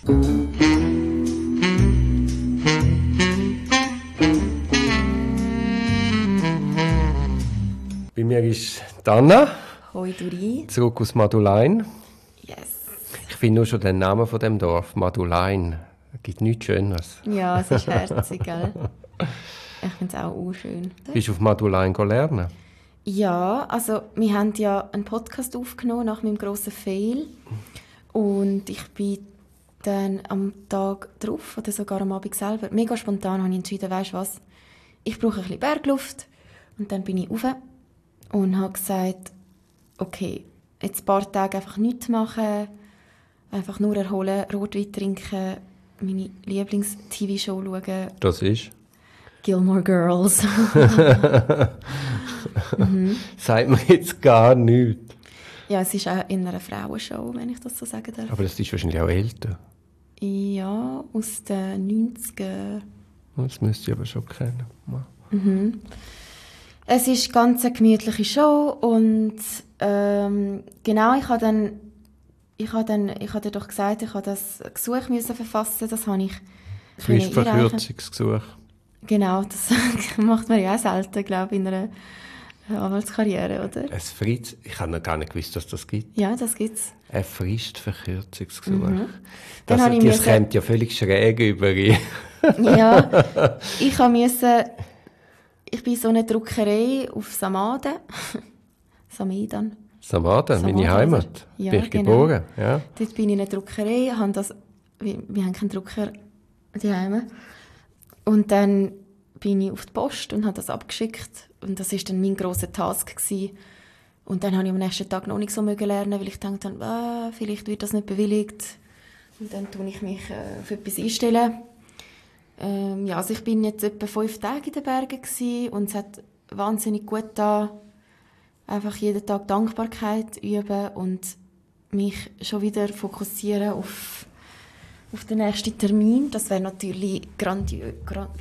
Bei mir ist Anna. Hoi Duri. Zurück aus Madulein. Yes. Ich finde nur schon den Namen von dem Dorf, Madulein. Es gibt nichts Schöneres. Ja, es ist herzig, gell? Ich finde es auch schön. Bist du auf Madulein lernen? Ja, also wir haben ja einen Podcast aufgenommen nach meinem grossen Fail. Und ich bin dann am Tag drauf oder sogar am Abend selber, mega spontan habe ich entschieden, weisst du was, ich brauche ein bisschen Bergluft. Und dann bin ich rauf und habe gesagt, okay, jetzt ein paar Tage einfach nichts machen, einfach nur erholen, Rotwein trinken, meine Lieblings-TV-Show schauen. Das ist? Gilmore Girls. Sagt mir jetzt gar nichts. Ja, es ist auch in einer Frauenshow, wenn ich das so sagen darf. Aber das ist wahrscheinlich auch älter. Ja, aus den 90ern. Das müsste ich aber schon kennen. Es ist ganz eine gemütliche Show und genau, ich habe dir doch gesagt, ich habe das Gesuch müssen verfassen, das habe ich Fristverkürzungsgesuch. Genau, das macht man ja auch selten, glaube ich, in einer Anwaltskarriere, oder? Ich habe noch gar nicht gewusst, dass das gibt. Ja, das gibt es. Ein Fristverkürzungsgesuch. Dann habe ich Das kommt ja völlig schräg über. Ja, ich bin so eine Druckerei auf Samaden. Samaden, meine Heimat. Ja, bin ich genau. geboren. Ja. Dort bin ich in einer Druckerei, wir haben keinen Drucker daheim. Und dann bin ich auf die Post und habe das abgeschickt. Und das war dann mein grosser Task gewesen. Und dann habe ich am nächsten Tag noch nicht so lernen, weil ich dachte, vielleicht wird das nicht bewilligt. Und dann tue ich mich auf etwas einstellen. Also ich bin jetzt etwa 5 Tage in den Bergen gewesen und es hat wahnsinnig gut getan, einfach jeden Tag Dankbarkeit üben und mich schon wieder fokussieren auf den nächsten Termin. Das wäre natürlich grandios.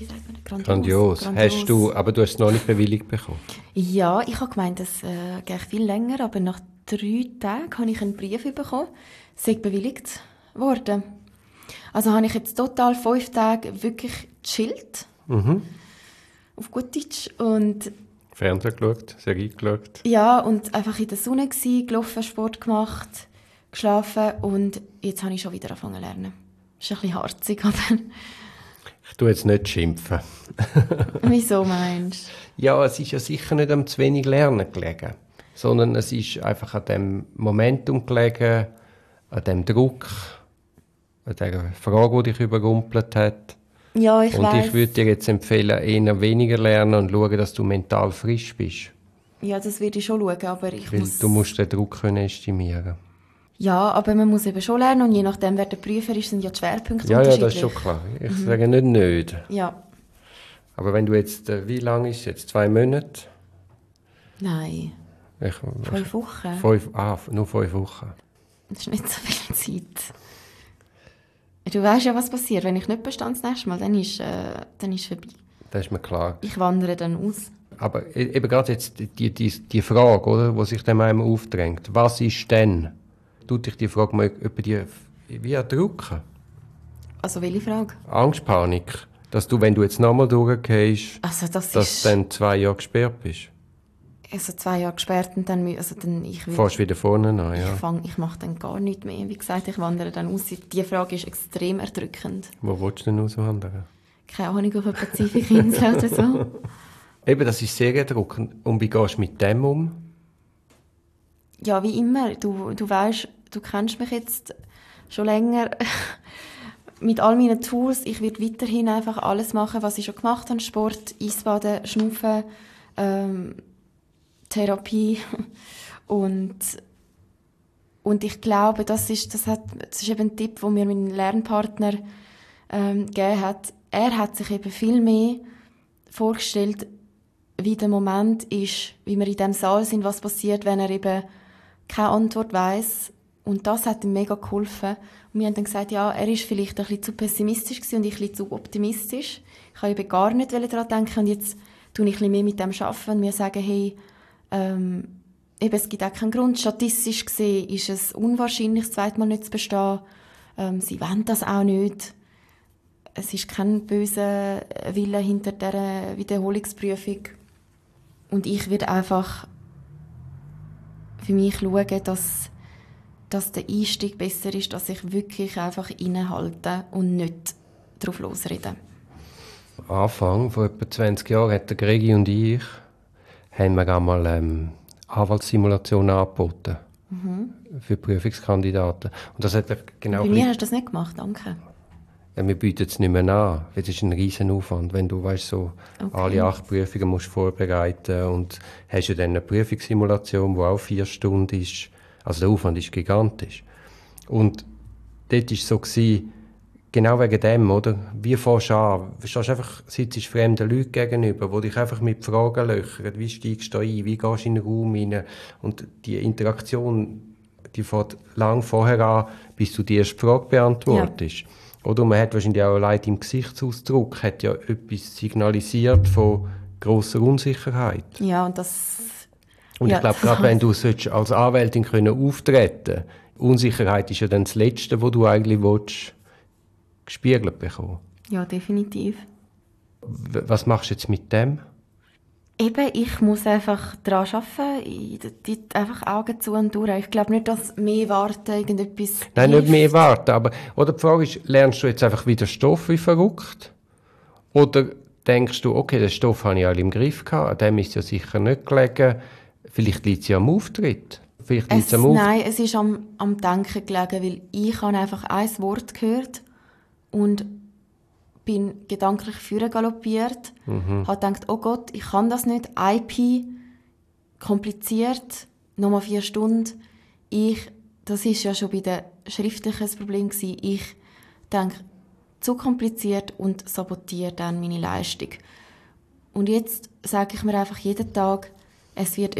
Aber du hast es noch nicht bewilligt bekommen? Ja, ich habe gemeint, das geht viel länger, aber nach 3 Tagen habe ich einen Brief bekommen, es sei bewilligt worden. Also habe ich jetzt total 5 Tage wirklich gechillt. Auf gut Deutsch. Und Fernsehen geschaut, Serie geschaut. ja, und einfach in der Sonne gewesen, gelaufen, Sport gemacht, geschlafen und jetzt habe ich schon wieder angefangen zu lernen. Das ist ein bisschen harzig, aber... Ich tue jetzt nicht schimpfen. Wieso meinst du? Ja, es ist ja sicher nicht am zu wenig Lernen gelegen, sondern es ist einfach an dem Momentum gelegen, an dem Druck, an der Frage, die dich überrumpelt hat. Ja, ich weiss. Und ich würde dir jetzt empfehlen, eher weniger lernen und schauen, dass du mental frisch bist. Ja, das würde ich schon schauen, aber Du musst den Druck können estimieren. Ja, aber man muss eben schon lernen und je nachdem, wer der Prüfer ist, sind ja die Schwerpunkte Ja, unterschiedlich. Ja, das ist schon klar. Ich sage nicht. Ja. Aber wenn du jetzt, wie lange ist es jetzt? 2 Monate? Nein. 5 Wochen. Nur 5 Wochen. Das ist nicht so viel Zeit. Du weißt ja, was passiert. Wenn ich nicht bestehe das nächste Mal, dann ist es vorbei. Das ist mir klar. Ich wandere dann aus. Aber eben gerade jetzt die Frage, oder, die sich dem einmal aufdrängt. Was ist denn? Tut dich die Frage mal wie erdrücken? Also welche Frage? Angst, Panik. Dass du, wenn du jetzt nochmal durchgehst, also dass du dann 2 Jahre gesperrt bist. Also 2 Jahre gesperrt und dann Fährst wieder vorne an, ja. Ich mache dann gar nichts mehr. Wie gesagt, ich wandere dann aus. Die Frage ist extrem erdrückend. Wo willst du denn auswandern? Keine Ahnung, auf eine Pazifikinsel oder so. Eben, das ist sehr erdrückend. Und wie gehst du mit dem um? Ja, wie immer. Du weißt, du kennst mich jetzt schon länger. Mit all meinen Tools. Ich werde weiterhin einfach alles machen, was ich schon gemacht habe. Sport, Eisbaden, Schnaufen, Therapie. Und ich glaube, das ist eben ein Tipp, den mir mein Lernpartner gegeben hat. Er hat sich eben viel mehr vorgestellt, wie der Moment ist, wie wir in diesem Saal sind, was passiert, wenn er eben keine Antwort weiss. Und das hat ihm mega geholfen. Und wir haben dann gesagt, ja, er ist vielleicht ein bisschen zu pessimistisch gewesen und ich ein bisschen zu optimistisch. Ich habe eben gar nicht daran denken und jetzt tue ich ein bisschen mehr mit dem arbeiten und mir sagen, hey, eben, es gibt auch keinen Grund. Statistisch gesehen ist es unwahrscheinlich, das zweite Mal nicht zu bestehen. Sie wollen das auch nicht. Es ist kein böser Wille hinter dieser Wiederholungsprüfung. Und ich werde einfach für mich schauen, dass der Einstieg besser ist, dass ich wirklich einfach innehalte und nicht drauf losrede. Am Anfang, vor etwa 20 Jahren, hat der Gregi und ich haben wir einmal Anwaltssimulationen angeboten für Prüfungskandidaten. Und das hat er genau Bei mir hast du das nicht gemacht, danke. Ja, wir bieten es nicht mehr an. Das ist ein riesen Aufwand. Wenn du weißt, so alle 8 Prüfungen musst vorbereiten und hast ja dann eine Prüfungssimulation, die auch 4 Stunden ist. Also der Aufwand ist gigantisch. Und dort war es so, genau wegen dem, oder? Wie fährst du an? Sitzt fremden Leuten gegenüber, die dich einfach mit Fragen löchern. Wie steigst du da ein? Wie gehst du in den Raum rein? Und die Interaktion, die fährt lang vorher an, bis du die erste Frage beantwortest. Ja. Oder man hat wahrscheinlich auch allein im Gesichtsausdruck hat ja etwas signalisiert von grosser Unsicherheit. Ja, und ich glaube, gerade wenn du als Anwältin auftreten kannst, Unsicherheit ist ja dann das Letzte, was du eigentlich willst, gespiegelt bekommen. Ja, definitiv. Was machst du jetzt mit dem? Eben, ich muss einfach daran arbeiten, einfach Augen zu und durch. Ich glaube nicht, dass mehr warten irgendetwas Nein, hilft. nicht mehr warten, aber oder die Frage ist, lernst du jetzt einfach wieder Stoff wie verrückt? Oder denkst du, okay, den Stoff habe ich alle im Griff gehabt, an dem ist ja sicher nicht gelegen, vielleicht liegt es ja am Auftritt? Nein, es ist am Denken gelegen, weil ich habe einfach ein Wort gehört und bin gedanklich galoppiert, habe gedacht, oh Gott, ich kann das nicht, IP, kompliziert, nochmal 4 Stunden. Das ist ja schon bei den schriftlichen das Problem gewesen. Ich denke, zu kompliziert und sabotiere dann meine Leistung. Und jetzt sage ich mir einfach jeden Tag, es wird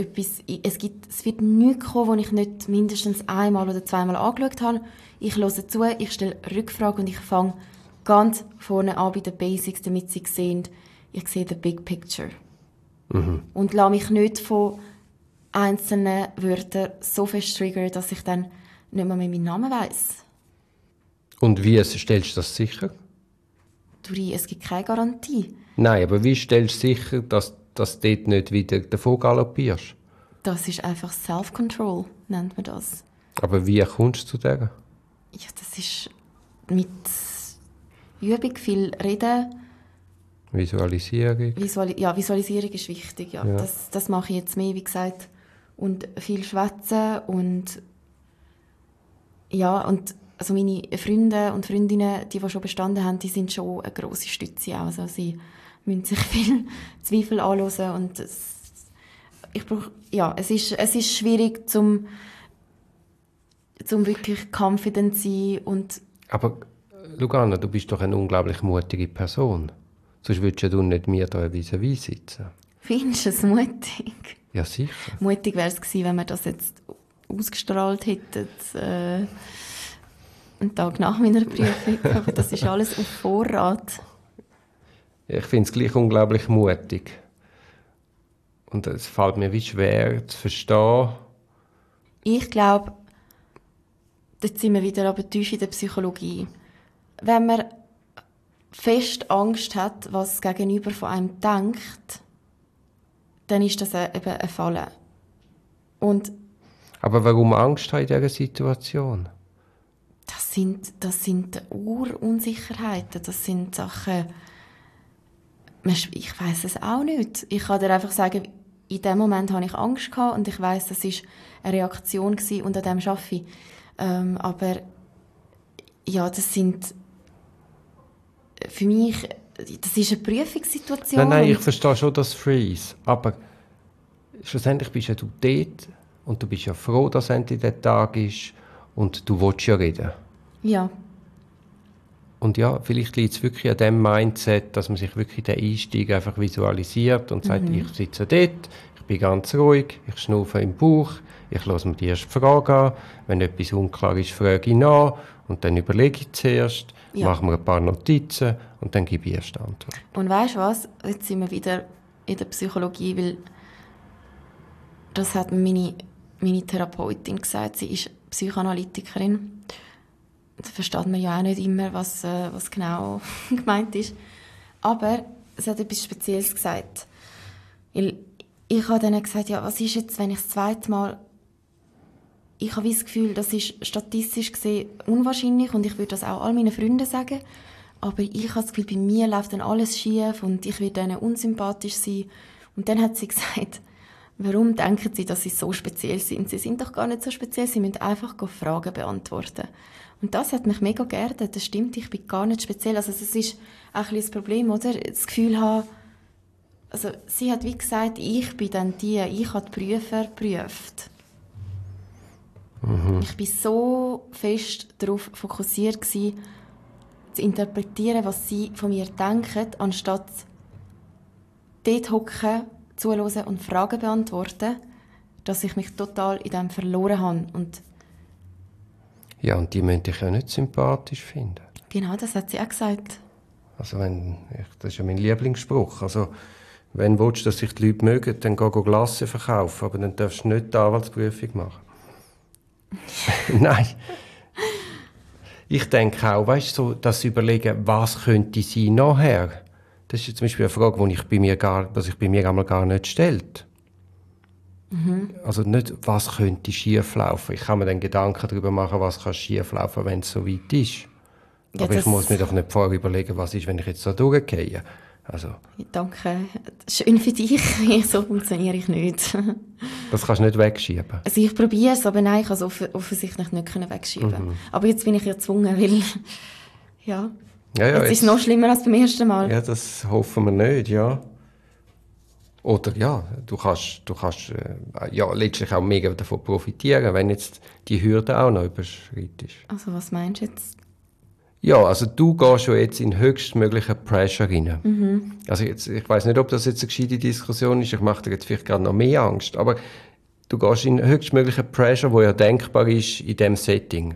nichts kommen, wo ich nicht mindestens einmal oder zweimal angeschaut habe. Ich höre zu, ich stelle Rückfragen und ich fange ganz vorne an bei den Basics, damit sie sehen, ich sehe the big picture. Und lasse mich nicht von einzelnen Wörtern so fest triggern, dass ich dann nicht mehr meinen Namen weiss. Und wie stellst du das sicher? Es gibt keine Garantie. Nein, aber wie stellst du sicher, dass du dort nicht wieder davon galoppierst? Das ist einfach Self-Control, nennt man das. Aber wie kommst du zu der? Ja, das ist mit Übung, viel Reden. Visualisierung. Visualisierung ist wichtig, ja. Das mache ich jetzt mehr, wie gesagt. Und viel schwätzen und ja, und also meine Freunde und Freundinnen, die schon bestanden haben, die sind schon eine grosse Stütze auch. Also sie müssen sich viel Zweifel anhören und es ist schwierig, zum wirklich confident zu sein und aber Lugana, du bist doch eine unglaublich mutige Person. Sonst würdest du nicht mir da vis-à-vis sitzen. Findest du es mutig? Ja, sicher. Mutig wäre es gewesen, wenn wir das jetzt ausgestrahlt hätten, einen Tag nach meiner Prüfung. Aber das ist alles auf Vorrat. Ich finde es gleich unglaublich mutig. Und es fällt mir wie schwer zu verstehen. Ich glaube, dort sind wir wieder aber tief in der Psychologie. Wenn man fest Angst hat, was das Gegenüber von einem denkt, dann ist das eben ein Falle. Aber warum Angst haben in dieser Situation? Das sind Urunsicherheiten. Das sind Sachen, ich weiss es auch nicht. Ich kann dir einfach sagen, in dem Moment hatte ich Angst gehabt und ich weiss, das war eine Reaktion gewesen und an dem arbeite ich. Aber ja, das sind für mich, das ist eine Prüfungssituation. Nein, ich verstehe schon das Freeze, aber schlussendlich bist ja du dort und du bist ja froh, dass endlich der Tag ist und du willst ja reden. Ja. Und ja, vielleicht liegt es wirklich an dem Mindset, dass man sich wirklich den Einstieg einfach visualisiert und sagt, ich sitze dort, ich bin ganz ruhig, ich schnaufe im Bauch, ich höre mir die erste Frage an, wenn etwas unklar ist, frage ich nach und dann überlege ich zuerst, mache mir ein paar Notizen und dann gebe ich erst Antwort. Und weißt du was, jetzt sind wir wieder in der Psychologie, weil das hat meine Therapeutin gesagt, sie ist Psychoanalytikerin da versteht man ja auch nicht immer, was genau gemeint ist. Aber es hat etwas Spezielles gesagt. Weil ich habe dann gesagt, ja, was ist jetzt, wenn ich das zweite Mal... Ich habe das Gefühl, das ist statistisch gesehen unwahrscheinlich und ich würde das auch all meinen Freunden sagen. Aber ich habe das Gefühl, bei mir läuft dann alles schief und ich werde ihnen unsympathisch sein. Und dann hat sie gesagt, warum denken Sie, dass Sie so speziell sind? Sie sind doch gar nicht so speziell, Sie müssen einfach Fragen beantworten. Und das hat mich mega geerdet. Das stimmt, ich bin gar nicht speziell. Also es ist auch ein bisschen das Problem, oder? Das Gefühl haben, also sie hat wie gesagt, ich bin dann ich habe die Prüfer geprüft. Ich war so fest darauf fokussiert gewesen, zu interpretieren, was sie von mir denken, anstatt dort hocken, zuhören und Fragen beantworten, dass ich mich total in dem verloren habe. Und ja, und die müssen dich ja nicht sympathisch finden. genau, das hat sie auch gesagt. Also das ist ja mein Lieblingsspruch. Also, wenn du willst, dass sich die Leute mögen, dann geh Glasse verkaufen, aber dann darfst du nicht die Anwaltsprüfung machen. Nein. Ich denke auch, weißt du, so, dass überlegen, was könnte sein nachher. Das ist zum Beispiel eine Frage, die sich bei mir einmal gar nicht stellt. Also nicht, was könnte schieflaufen. Ich kann mir dann Gedanken darüber machen, was kann schieflaufen, wenn es so weit ist. Ja, aber ich muss mir doch nicht vorher überlegen, was ist, wenn ich jetzt da durchgehe. Also, danke. Schön für dich. So funktioniere ich nicht. Das kannst du nicht wegschieben. Also ich probiere es, aber nein, ich kann es offensichtlich nicht wegschieben. Aber jetzt bin ich ja gezwungen, weil ja, jetzt ist es noch schlimmer als beim ersten Mal. Ja, das hoffen wir nicht, ja. Oder ja, du kannst ja letztlich auch mega davon profitieren, wenn jetzt die Hürde auch noch überschreitest. Also was meinst du jetzt? Ja, also du gehst schon jetzt in höchstmöglichen Pressure rein. Also jetzt, ich weiss nicht, ob das jetzt eine gescheite Diskussion ist, ich mache dir jetzt vielleicht gerade noch mehr Angst, aber du gehst in höchstmöglichen Pressure, wo ja denkbar ist in diesem Setting.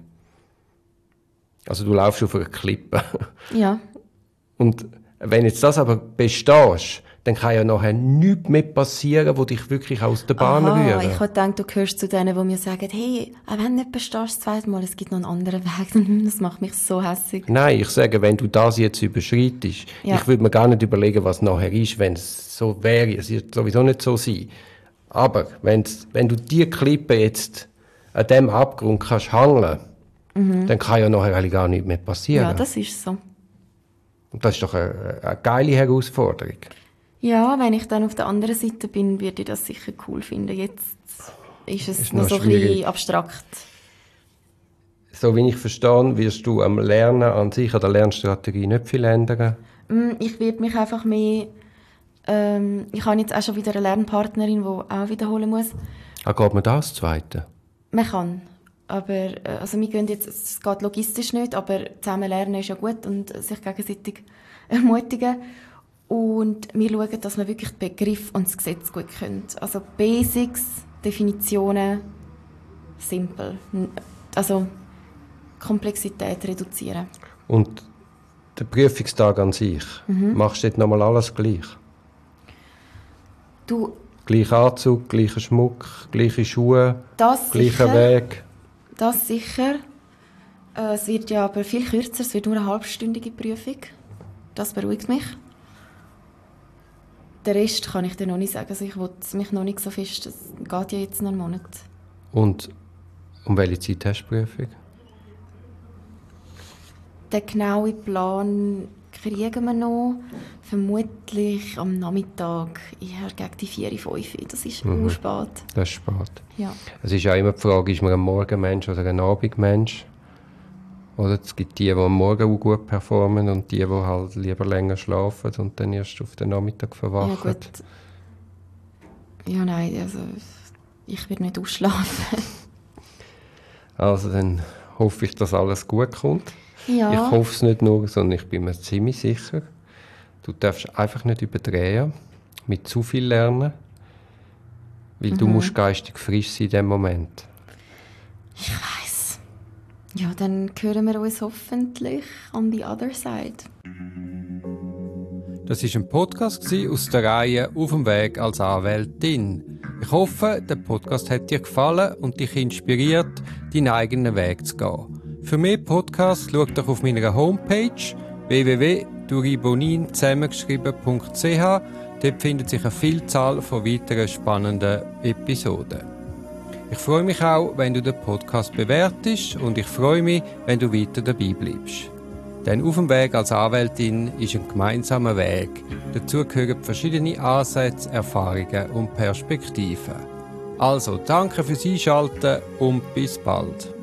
Also du laufst auf einer Klippe. Ja. Und wenn jetzt das aber bestehst, dann kann ja nachher nichts mehr passieren, was dich wirklich aus der Bahn rührt. Ich habe gedacht, du gehörst zu denen, die mir sagen, hey, auch wenn du nicht bestehst das zweite Mal, es gibt noch einen anderen Weg. Das macht mich so hässig. Nein, ich sage, wenn du das jetzt überschreitest, ich würde mir gar nicht überlegen, was nachher ist, wenn es so wäre. Es wird sowieso nicht so sein. Aber wenn du diese Klippe jetzt an diesem Abgrund kannst hangeln, dann kann ja nachher eigentlich gar nichts mehr passieren. Ja, das ist so. Und das ist doch eine geile Herausforderung. Ja, wenn ich dann auf der anderen Seite bin, würde ich das sicher cool finden. Jetzt ist es noch so ein bisschen abstrakt. So wie ich verstehe, wirst du am Lernen an sich, an der Lernstrategie nicht viel ändern? Ich werde mich einfach mehr... ich habe jetzt auch schon wieder eine Lernpartnerin, die auch wiederholen muss. Geht man das Zweite? Man kann. Aber also wir gehen jetzt, es geht logistisch nicht, aber zusammen lernen ist ja gut und sich gegenseitig ermutigen. Und wir schauen, dass wir wirklich den Begriff und das Gesetz gut können. Also Basics, Definitionen, simpel. Also Komplexität reduzieren. Und der Prüfungstag an sich, machst du dort nochmal alles gleich? Gleicher Anzug, gleicher Schmuck, gleiche Schuhe, gleicher Weg? Das sicher. Es wird ja aber viel kürzer, es wird nur eine halbstündige Prüfung. Das beruhigt mich. Den Rest kann ich dir noch nicht sagen. Also ich will mich noch nicht so fest. Es geht ja jetzt noch einen Monat. Und um welche Zeit hast du die Prüfung? Den genauen Plan kriegen wir noch. Vermutlich am Nachmittag, eher gegen die 4, 5. Das ist spät. Das ist spät. Ja. Es ist auch immer die Frage, ist man ein Morgenmensch oder ein Abendmensch? Oder es gibt die am Morgen auch gut performen und die halt lieber länger schlafen und dann erst auf den Nachmittag verwachen. Ja, gut. Ja, nein, also ich werde nicht ausschlafen. Also dann hoffe ich, dass alles gut kommt. Ja. Ich hoffe es nicht nur, sondern ich bin mir ziemlich sicher. Du darfst einfach nicht überdrehen, mit zu viel lernen, weil du musst geistig frisch sein in dem Moment. Ich weiss. Ja, dann hören wir uns hoffentlich on the other side. Das war ein Podcast aus der Reihe «Auf dem Weg als Anwältin». Ich hoffe, der Podcast hat dir gefallen und dich inspiriert, deinen eigenen Weg zu gehen. Für mehr Podcasts schau doch auf meiner Homepage www.duribonin zusammengeschrieben.ch. Dort findet sich eine Vielzahl von weiteren spannenden Episoden. Ich freue mich auch, wenn du den Podcast bewertest und ich freue mich, wenn du weiter dabei bleibst. Denn auf dem Weg als Anwältin ist ein gemeinsamer Weg. Dazu gehören verschiedene Ansätze, Erfahrungen und Perspektiven. Also, danke fürs Einschalten und bis bald.